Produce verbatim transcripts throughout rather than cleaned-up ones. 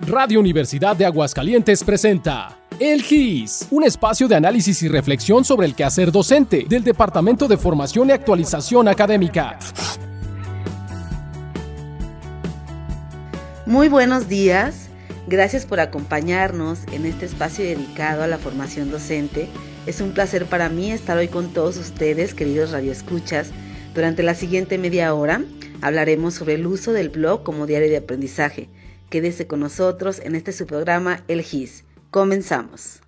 Radio Universidad de Aguascalientes presenta El G I S, un espacio de análisis y reflexión sobre el quehacer docente del Departamento de Formación y Actualización Académica. Muy buenos días, gracias por acompañarnos en este espacio dedicado a la formación docente. Es un placer para mí estar hoy con todos ustedes, queridos radioescuchas. Durante la siguiente media hora hablaremos sobre el uso del blog como diario de aprendizaje. Quédese con nosotros en este su programa El G I S. Comenzamos.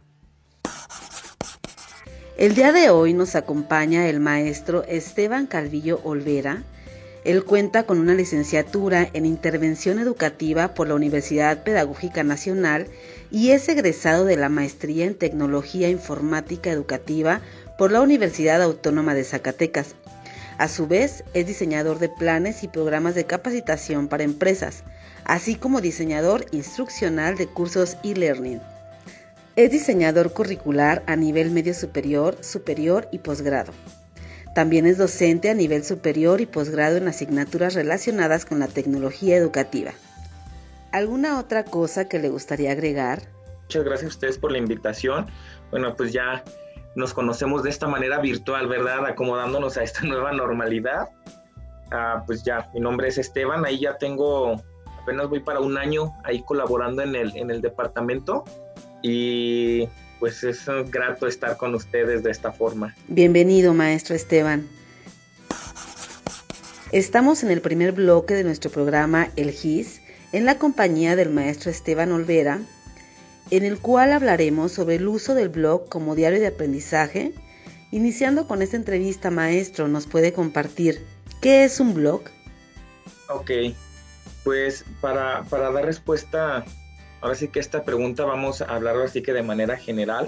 El día de hoy nos acompaña el maestro Esteban Calvillo Olvera. Él cuenta con una licenciatura en Intervención Educativa por la Universidad Pedagógica Nacional y es egresado de la Maestría en Tecnología Informática Educativa por la Universidad Autónoma de Zacatecas. A su vez, es diseñador de planes y programas de capacitación para empresas, así como diseñador instruccional de cursos e-learning. Es diseñador curricular a nivel medio superior, superior y posgrado. También es docente a nivel superior y posgrado en asignaturas relacionadas con la tecnología educativa. ¿Alguna otra cosa que le gustaría agregar? Muchas gracias a ustedes por la invitación. Bueno, pues ya nos conocemos de esta manera virtual, ¿verdad? Acomodándonos a esta nueva normalidad. Ah, pues ya, mi nombre es Esteban, ahí ya tengo, apenas voy para un año ahí colaborando en el, en el departamento y pues es grato estar con ustedes de esta forma. Bienvenido, maestro Esteban. Estamos en el primer bloque de nuestro programa El G I S en la compañía del maestro Esteban Olvera, en el cual hablaremos sobre el uso del blog como diario de aprendizaje. Iniciando con esta entrevista, maestro, ¿nos puede compartir qué es un blog? Ok, pues para, para dar respuesta, ahora sí que esta pregunta vamos a hablar así que de manera general.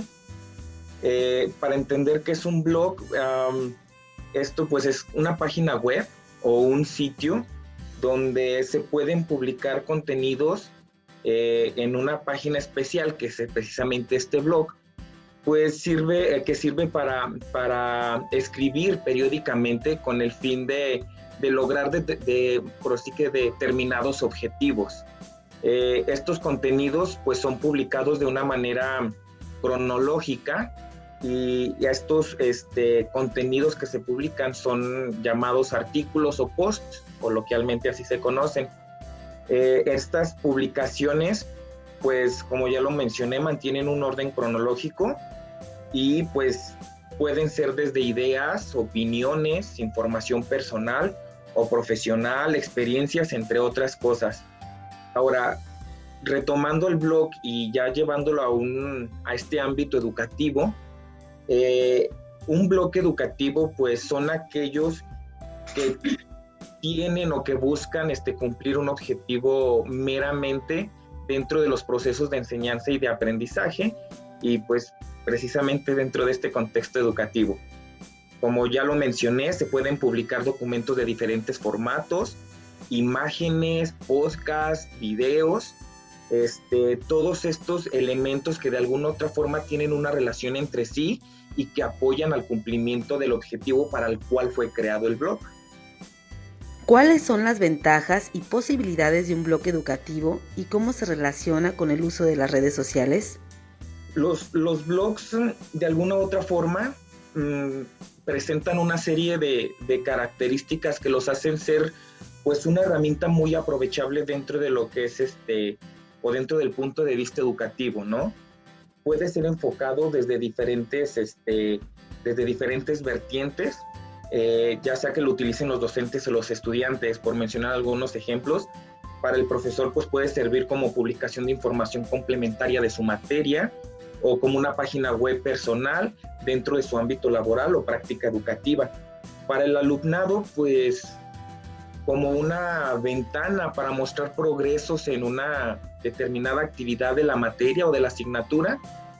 Eh, para entender qué es un blog, um, esto pues es una página web o un sitio donde se pueden publicar contenidos Eh, en una página especial que es precisamente este blog, pues sirve, eh, que sirve para, para escribir periódicamente con el fin de, de lograr de, de, de, por así que determinados objetivos. Eh, estos contenidos pues son publicados de una manera cronológica y, y estos este, contenidos que se publican son llamados artículos o posts, coloquialmente así se conocen. Eh, estas publicaciones, pues como ya lo mencioné, mantienen un orden cronológico y pues pueden ser desde ideas, opiniones, información personal o profesional, experiencias, entre otras cosas. Ahora, retomando el blog y ya llevándolo a, un, a este ámbito educativo, eh, un blog educativo pues son aquellos que tienen o que buscan este, cumplir un objetivo meramente dentro de los procesos de enseñanza y de aprendizaje y pues precisamente dentro de este contexto educativo. Como ya lo mencioné, se pueden publicar documentos de diferentes formatos, imágenes, podcasts, videos, este, todos estos elementos que de alguna u otra forma tienen una relación entre sí y que apoyan al cumplimiento del objetivo para el cual fue creado el blog. ¿Cuáles son las ventajas y posibilidades de un blog educativo y cómo se relaciona con el uso de las redes sociales? Los, los blogs, de alguna u otra forma, mmm, presentan una serie de, de características que los hacen ser pues, una herramienta muy aprovechable dentro de lo que es este, o dentro del punto de vista educativo, ¿no? Puede ser enfocado desde diferentes, este, desde diferentes vertientes. Eh, ya sea que lo utilicen los docentes o los estudiantes, por mencionar algunos ejemplos. Para el profesor pues puede servir como publicación de información complementaria de su materia o como una página web personal dentro de su ámbito laboral o práctica educativa. Para el alumnado pues como una ventana para mostrar progresos en una determinada actividad de la materia o de la asignatura,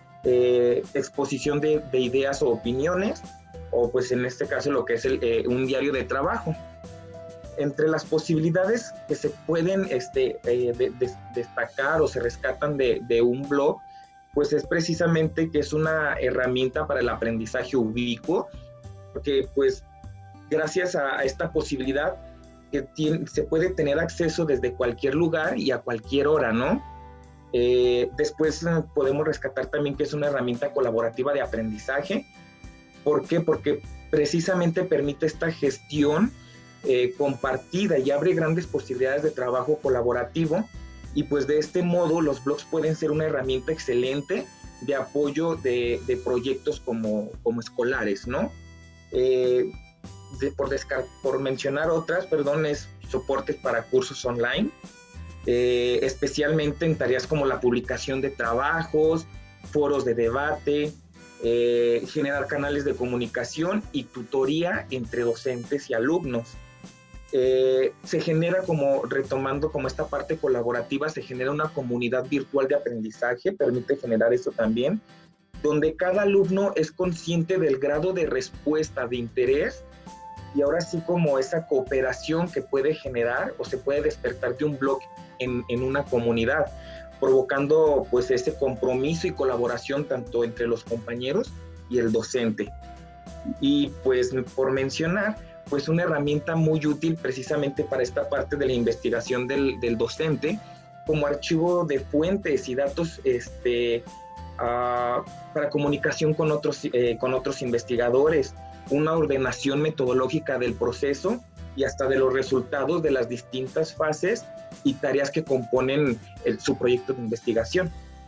eh, exposición de, de ideas o opiniones, o pues en este caso lo que es el, eh, un diario de trabajo. Entre las posibilidades que se pueden este, eh, de, de, destacar o se rescatan de, de un blog, pues es precisamente que es una herramienta para el aprendizaje ubicuo, porque pues gracias a, a esta posibilidad que tiene, se puede tener acceso desde cualquier lugar y a cualquier hora, ¿no? Eh, después eh, podemos rescatar también que es una herramienta colaborativa de aprendizaje. ¿Por qué? Porque precisamente permite esta gestión eh, compartida y abre grandes posibilidades de trabajo colaborativo, y pues de este modo los blogs pueden ser una herramienta excelente de apoyo de, de proyectos como, como escolares, ¿no? Eh, de, por, descar- por mencionar otras, perdón, es soportes para cursos online, eh, especialmente en tareas como la publicación de trabajos, foros de debate, eh, generar canales de comunicación y tutoría entre docentes y alumnos. Eh, se genera, como retomando como esta parte colaborativa, se genera una comunidad virtual de aprendizaje, permite generar eso también, donde cada alumno es consciente del grado de respuesta, de interés, y ahora sí como esa cooperación que puede generar o se puede despertar de un blog en, en una comunidad, provocando pues ese compromiso y colaboración tanto entre los compañeros y el docente. Y pues por mencionar, pues una herramienta muy útil precisamente para esta parte de la investigación del, del docente, como archivo de fuentes y datos este, uh, para comunicación con otros, eh, con otros investigadores, una ordenación metodológica del proceso y hasta de los resultados de las distintas fases y tareas que componen el, su proyecto de investigación.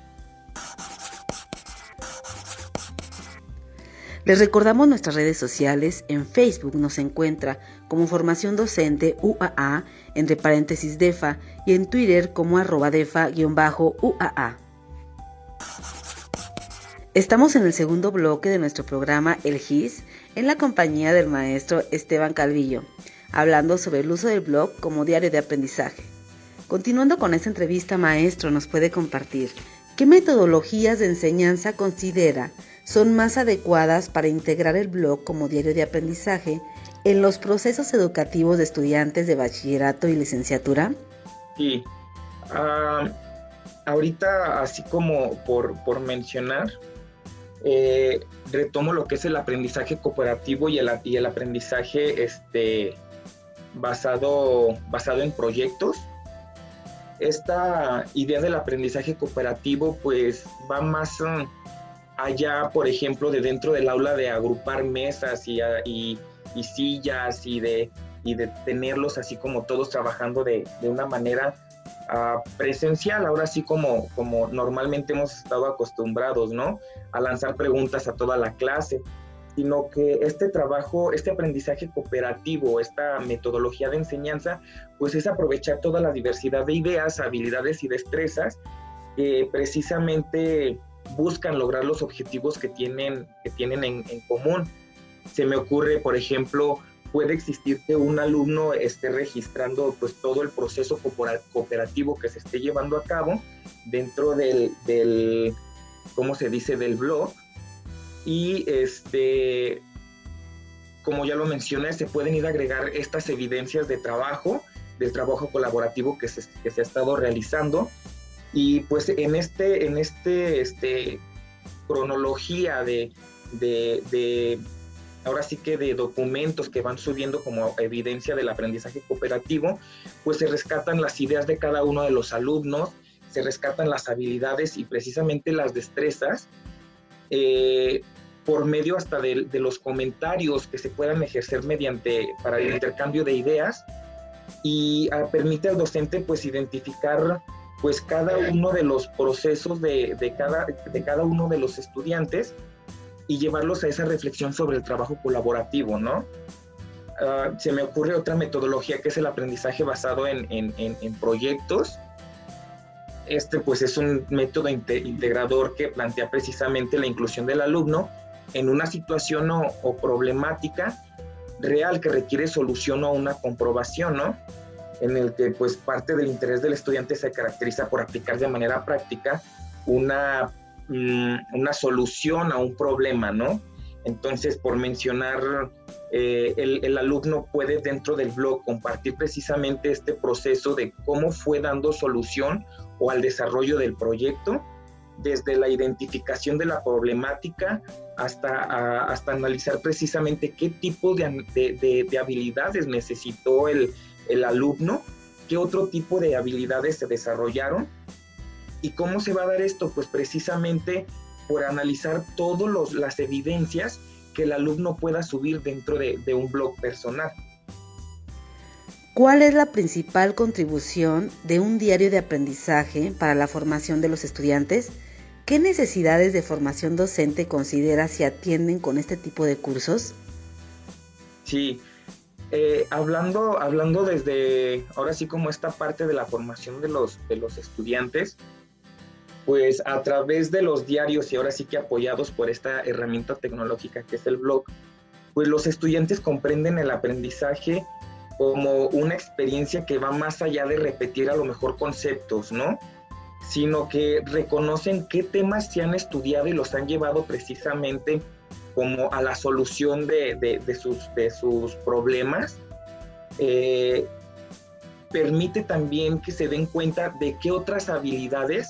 Les recordamos nuestras redes sociales. En Facebook nos encuentra como Formación Docente U A A, entre paréntesis DEFA, y en Twitter como arroba DEFA-U A A. Estamos en el segundo bloque de nuestro programa El G I S, en la compañía del maestro Esteban Calvillo, hablando sobre el uso del blog como diario de aprendizaje. Continuando con esta entrevista, maestro, nos puede compartir qué metodologías de enseñanza considera son más adecuadas para integrar el blog como diario de aprendizaje en los procesos educativos de estudiantes de bachillerato y licenciatura. Sí, uh, ahorita así como por, por mencionar, eh, retomo lo que es el aprendizaje cooperativo y el, y el aprendizaje este, basado, basado en proyectos. Esta idea del aprendizaje cooperativo pues va más uh, allá, por ejemplo, de dentro del aula, de agrupar mesas y, y, y sillas y de, y de tenerlos así como todos trabajando de, de una manera uh, presencial, ahora sí como, como normalmente hemos estado acostumbrados, ¿no? A lanzar preguntas a toda la clase, sino que este trabajo, este aprendizaje cooperativo, esta metodología de enseñanza, pues es aprovechar toda la diversidad de ideas, habilidades y destrezas que precisamente buscan lograr los objetivos que tienen, que tienen en, en común. Se me ocurre, por ejemplo, puede existir que un alumno esté registrando pues todo el proceso cooperativo que se esté llevando a cabo dentro del, del ¿cómo se dice?, del blog, y este, como ya lo mencioné, se pueden ir a agregar estas evidencias de trabajo, del trabajo colaborativo que se, que se ha estado realizando. Y pues en este, en este, este cronología de, de, de, ahora sí que de documentos que van subiendo como evidencia del aprendizaje cooperativo, pues se rescatan las ideas de cada uno de los alumnos, se rescatan las habilidades y precisamente las destrezas, eh, por medio hasta de, de los comentarios que se puedan ejercer mediante, para el intercambio de ideas, y uh, permite al docente pues identificar pues cada uno de los procesos de, de, cada, de cada uno de los estudiantes y llevarlos a esa reflexión sobre el trabajo colaborativo, ¿no? Uh, se me ocurre otra metodología que es el aprendizaje basado en, en, en, en proyectos. Este pues es un método inte- integrador que plantea precisamente la inclusión del alumno en una situación o, o problemática real que requiere solución o una comprobación, ¿no? En el que pues parte del interés del estudiante se caracteriza por aplicar de manera práctica una, mm, una solución a un problema, ¿no? Entonces, por mencionar, eh, el, el alumno puede dentro del blog compartir precisamente este proceso de cómo fue dando solución o al desarrollo del proyecto, desde la identificación de la problemática hasta, a, hasta analizar precisamente qué tipo de, de, de, de habilidades necesitó el, el alumno, qué otro tipo de habilidades se desarrollaron, ¿Y cómo se va a dar esto? Pues precisamente por analizar todas las evidencias que el alumno pueda subir dentro de, de un blog personal. ¿Cuál es la principal contribución de un diario de aprendizaje para la formación de los estudiantes? ¿Qué necesidades de formación docente considera se atienden con este tipo de cursos? Sí, eh, hablando, hablando desde ahora sí como esta parte de la formación de los, de los estudiantes, pues a través de los diarios y ahora sí que apoyados por esta herramienta tecnológica que es el blog, pues los estudiantes comprenden el aprendizaje como una experiencia que va más allá de repetir a lo mejor conceptos, ¿no? Sino que reconocen qué temas se han estudiado y los han llevado precisamente como a la solución de, de, de, sus, de sus problemas. Eh, permite también que se den cuenta de qué otras habilidades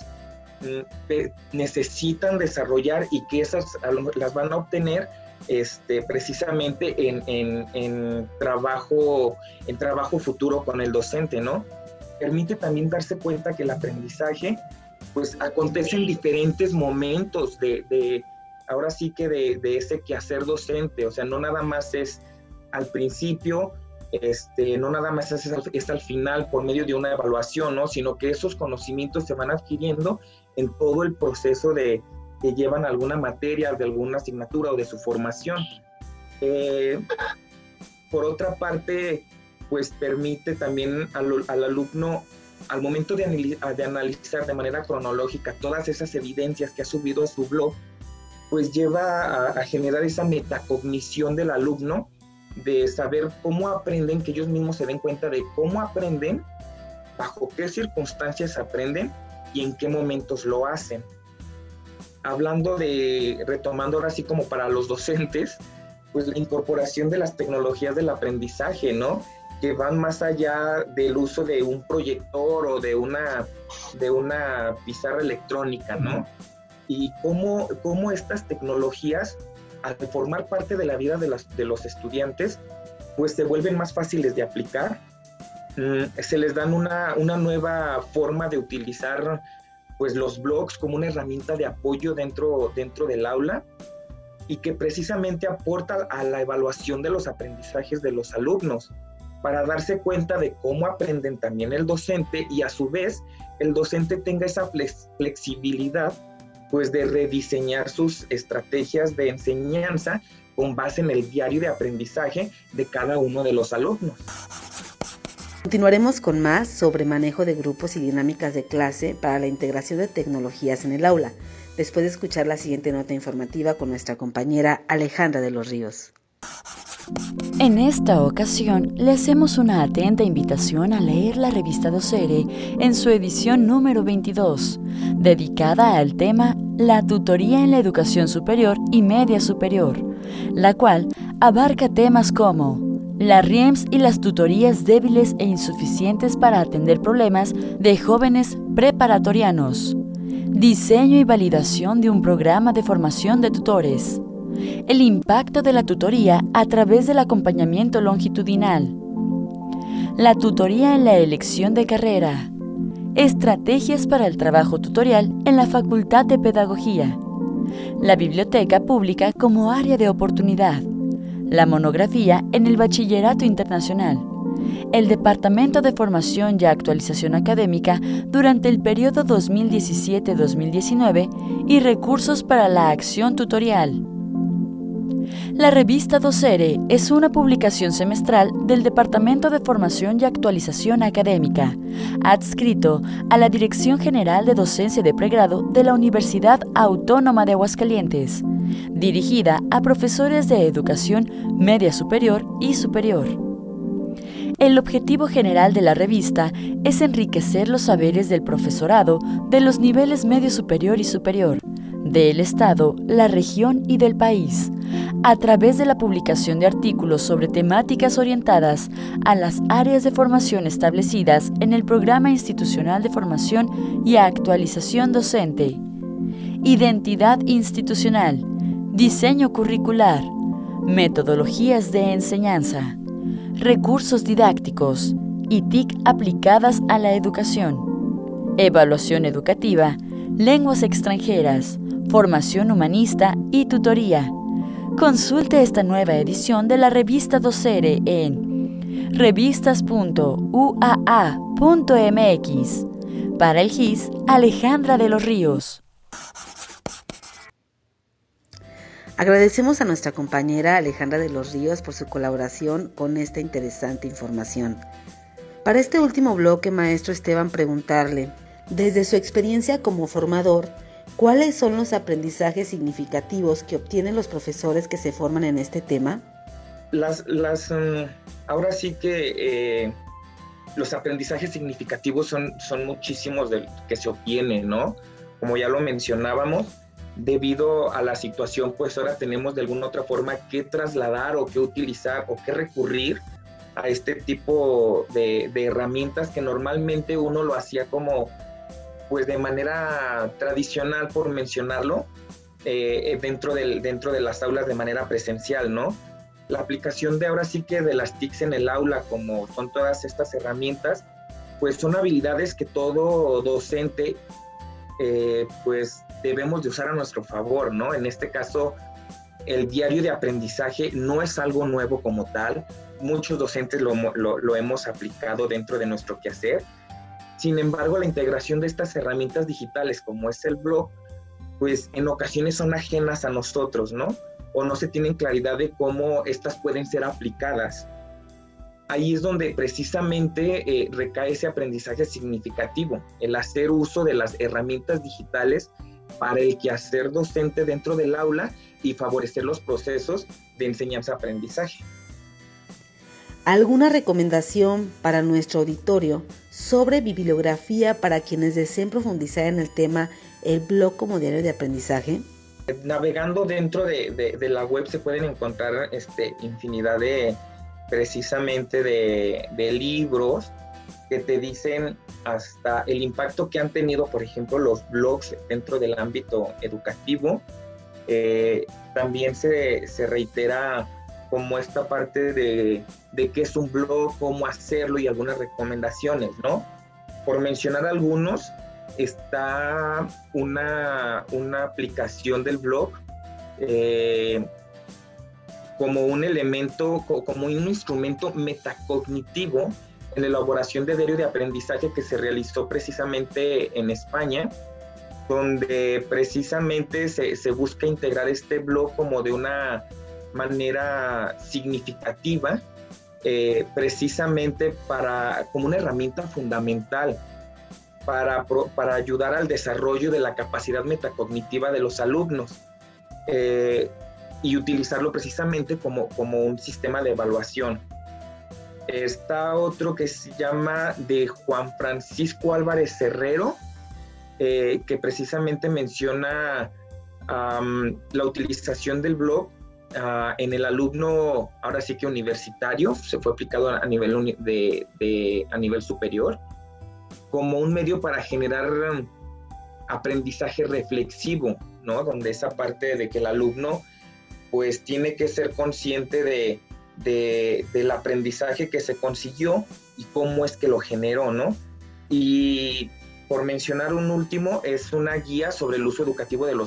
mm, necesitan desarrollar y que esas las van a obtener Este, precisamente en, en, en, trabajo, en trabajo futuro con el docente, ¿no? Permite también darse cuenta que el aprendizaje pues acontece en diferentes momentos de, de ahora sí que de, de ese quehacer docente, o sea, no nada más es al principio, este, no nada más es al, es al final por medio de una evaluación, ¿no? Sino que esos conocimientos se van adquiriendo en todo el proceso de que llevan alguna materia, de alguna asignatura o de su formación. Eh, por otra parte, pues permite también al, al alumno, al momento de, analiz- de analizar de manera cronológica todas esas evidencias que ha subido a su blog, pues lleva a, a generar esa metacognición del alumno, de saber cómo aprenden, que ellos mismos se den cuenta de cómo aprenden, bajo qué circunstancias aprenden y en qué momentos lo hacen. Hablando de, retomando ahora sí como para los docentes, pues la incorporación de las tecnologías del aprendizaje, ¿no? Que van más allá del uso de un proyector o de una, de una pizarra electrónica, ¿no? Y cómo, cómo estas tecnologías, al formar parte de la vida de, las, de los estudiantes, pues se vuelven más fáciles de aplicar, mm, se les dan una, una nueva forma de utilizar pues los blogs como una herramienta de apoyo dentro, dentro del aula y que precisamente aporta a la evaluación de los aprendizajes de los alumnos para darse cuenta de cómo aprenden también el docente y a su vez el docente tenga esa flex- flexibilidad pues de rediseñar sus estrategias de enseñanza con base en el diario de aprendizaje de cada uno de los alumnos. Continuaremos con más sobre manejo de grupos y dinámicas de clase para la integración de tecnologías en el aula, después de escuchar la siguiente nota informativa con nuestra compañera Alejandra de los Ríos. En esta ocasión, le hacemos una atenta invitación a leer la revista Docere en su edición número veintidós, dedicada al tema La tutoría en la educación superior y media superior, la cual abarca temas como las R I E M S y las tutorías débiles e insuficientes para atender problemas de jóvenes preparatorianos, diseño y validación de un programa de formación de tutores, el impacto de la tutoría a través del acompañamiento longitudinal, la tutoría en la elección de carrera, estrategias para el trabajo tutorial en la Facultad de Pedagogía, la biblioteca pública como área de oportunidad, la monografía en el Bachillerato Internacional, el Departamento de Formación y Actualización Académica durante el periodo dos mil diecisiete a dos mil diecinueve y recursos para la acción tutorial. La revista Docere es una publicación semestral del Departamento de Formación y Actualización Académica, adscrito a la Dirección General de Docencia de Pregrado de la Universidad Autónoma de Aguascalientes, dirigida a profesores de educación media superior y superior. El objetivo general de la revista es enriquecer los saberes del profesorado de los niveles medio superior y superior, del Estado, la región y del país, a través de la publicación de artículos sobre temáticas orientadas a las áreas de formación establecidas en el Programa Institucional de Formación y Actualización Docente, identidad institucional, diseño curricular, metodologías de enseñanza, recursos didácticos y T I C aplicadas a la educación, evaluación educativa, lenguas extranjeras, formación humanista y tutoría. Consulte esta nueva edición de la revista Docere en revistas punto u a a punto m x. Para el G I S, Alejandra de los Ríos. Agradecemos a nuestra compañera Alejandra de los Ríos por su colaboración con esta interesante información. Para este último bloque, maestro Esteban, preguntarle, desde su experiencia como formador, ¿cuáles son los aprendizajes significativos que obtienen los profesores que se forman en este tema? Las, las, um, ahora sí que eh, los aprendizajes significativos son, son muchísimos de que se obtienen, ¿no? Como ya lo mencionábamos, debido a la situación, pues ahora tenemos de alguna otra forma que trasladar o que utilizar o que recurrir a este tipo de, de herramientas que normalmente uno lo hacía como, pues de manera tradicional, por mencionarlo, eh, dentro, del, dentro de las aulas de manera presencial, ¿no? La aplicación de ahora sí que de las T I Cs en el aula, como son todas estas herramientas, pues son habilidades que todo docente, eh, pues debemos de usar a nuestro favor, ¿no? En este caso, el diario de aprendizaje no es algo nuevo como tal. Muchos docentes lo, lo, lo hemos aplicado dentro de nuestro quehacer. Sin embargo, la integración de estas herramientas digitales, como es el blog, pues en ocasiones son ajenas a nosotros, ¿no? O no se tienen claridad de cómo estas pueden ser aplicadas. Ahí es donde precisamente eh, recae ese aprendizaje significativo, el hacer uso de las herramientas digitales para el quehacer docente dentro del aula y favorecer los procesos de enseñanza-aprendizaje. ¿Alguna recomendación para nuestro auditorio sobre bibliografía para quienes deseen profundizar en el tema el blog como diario de aprendizaje? Navegando dentro de, de, de la web se pueden encontrar este, infinidad de, precisamente de, de libros que te dicen hasta el impacto que han tenido, por ejemplo, los blogs dentro del ámbito educativo. Eh, también se, se reitera como esta parte de, de qué es un blog, cómo hacerlo y algunas recomendaciones, ¿no? Por mencionar algunos, está una, una aplicación del blog eh, como un elemento, como un instrumento metacognitivo en la elaboración de diario de aprendizaje que se realizó precisamente en España, donde precisamente se, se busca integrar este blog como de una manera significativa, eh, precisamente para, como una herramienta fundamental para, para ayudar al desarrollo de la capacidad metacognitiva de los alumnos eh, y utilizarlo precisamente como, como un sistema de evaluación. Está otro que se llama de Juan Francisco Álvarez Herrero, eh, que precisamente menciona um, la utilización del blog uh, en el alumno, ahora sí que universitario, se fue aplicado a nivel, de, de, a nivel superior, como un medio para generar um, aprendizaje reflexivo, ¿no? Donde esa parte de que el alumno pues tiene que ser consciente de De, del aprendizaje que se consiguió y cómo es que lo generó, ¿no? Y por mencionar un último, es una guía sobre el uso educativo de los,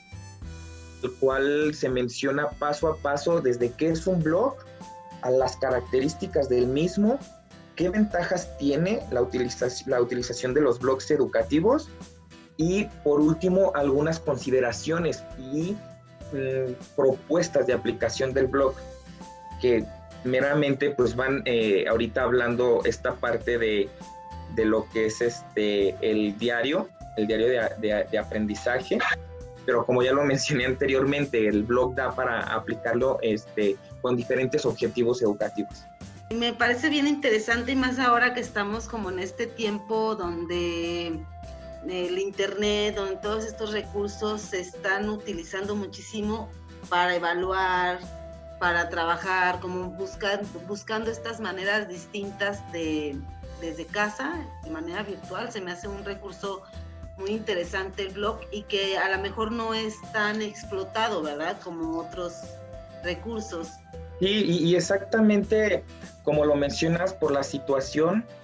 el cual se menciona paso a paso desde qué es un blog, a las características del mismo, qué ventajas tiene la utilización, la utilización de los blogs educativos y por último algunas consideraciones y mmm, propuestas de aplicación del blog, que meramente pues van eh, ahorita hablando esta parte de, de lo que es este el diario, el diario de, de, de aprendizaje, pero como ya lo mencioné anteriormente, el blog da para aplicarlo este, con diferentes objetivos educativos. Me parece bien interesante y más ahora que estamos como en este tiempo donde el internet, donde todos estos recursos se están utilizando muchísimo para evaluar, para trabajar, como buscar, buscando estas maneras distintas de desde casa, de manera virtual. Se me hace un recurso muy interesante el blog y que a lo mejor no es tan explotado, ¿verdad? Como otros recursos. Sí, y, y exactamente como lo mencionas, por la situación,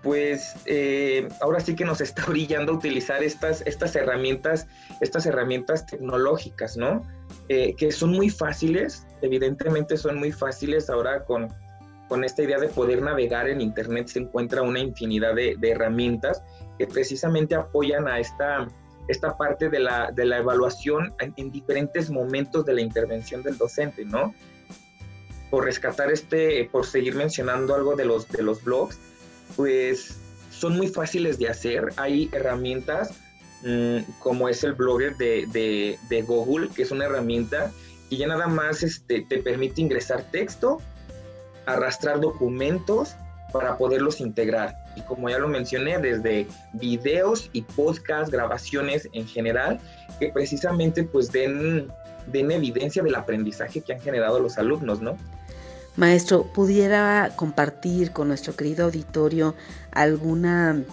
pues eh, ahora sí que nos está brillando utilizar estas, estas herramientas, estas herramientas tecnológicas, ¿no? Eh, que son muy fáciles, evidentemente son muy fáciles. Ahora con, con esta idea de poder navegar en internet se encuentra una infinidad de, de herramientas que precisamente apoyan a esta, esta parte de la, de la evaluación en, en diferentes momentos de la intervención del docente, ¿no? Por rescatar este, por seguir mencionando algo de los, de los blogs, pues son muy fáciles de hacer. Hay herramientas mmm, como es el Blogger de, de, de Google, que es una herramienta que ya nada más este, te permite ingresar texto, arrastrar documentos para poderlos integrar. Y como ya lo mencioné, desde videos y podcasts, grabaciones en general, que precisamente pues den, den evidencia del aprendizaje que han generado los alumnos, ¿no? Maestro, ¿pudiera compartir con nuestro querido auditorio alguna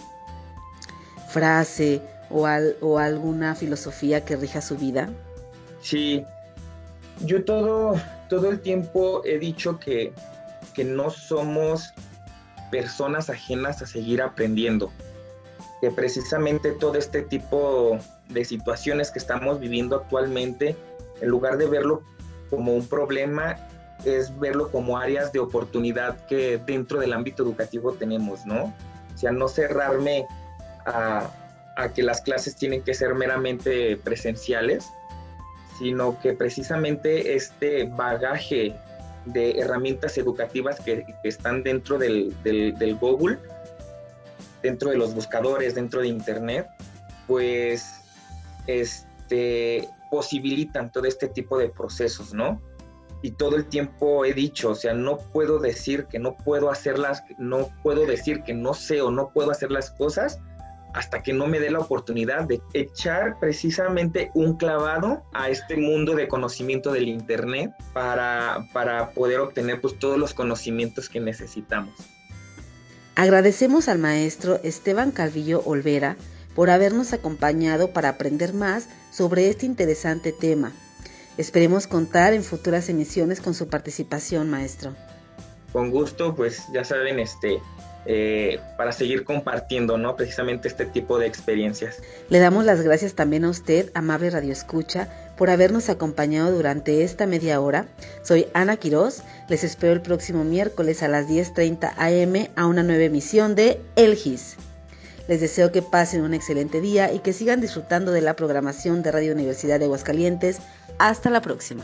frase o, al, o alguna filosofía que rija su vida? Sí, yo todo, todo el tiempo he dicho que, que no somos personas ajenas a seguir aprendiendo, que precisamente todo este tipo de situaciones que estamos viviendo actualmente, en lugar de verlo como un problema, es verlo como áreas de oportunidad que dentro del ámbito educativo tenemos, ¿no? O sea, no cerrarme a, a que las clases tienen que ser meramente presenciales, sino que precisamente este bagaje de herramientas educativas que, que están dentro del, del, del Google, dentro de los buscadores, dentro de Internet, pues este, posibilitan todo este tipo de procesos, ¿no? Y todo el tiempo he dicho, o sea, no puedo decir que no puedo hacerlas, no puedo decir que no sé o no puedo hacer las cosas hasta que no me dé la oportunidad de echar precisamente un clavado a este mundo de conocimiento del Internet para, para poder obtener pues todos los conocimientos que necesitamos. Agradecemos al maestro Esteban Calvillo Olvera por habernos acompañado para aprender más sobre este interesante tema. Esperemos contar en futuras emisiones con su participación, maestro. Con gusto, pues ya saben, este, eh, para seguir compartiendo, ¿no? Precisamente este tipo de experiencias. Le damos las gracias también a usted, amable radioescucha, por habernos acompañado durante esta media hora. Soy Ana Quiroz, les espero el próximo miércoles a las diez treinta a eme a una nueva emisión de El G I S. Les deseo que pasen un excelente día y que sigan disfrutando de la programación de Radio Universidad de Aguascalientes. Hasta la próxima.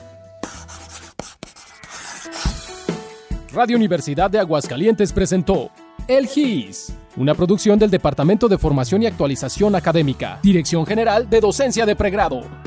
Radio Universidad de Aguascalientes presentó El G I S, una producción del Departamento de Formación y Actualización Académica, Dirección General de Docencia de Pregrado.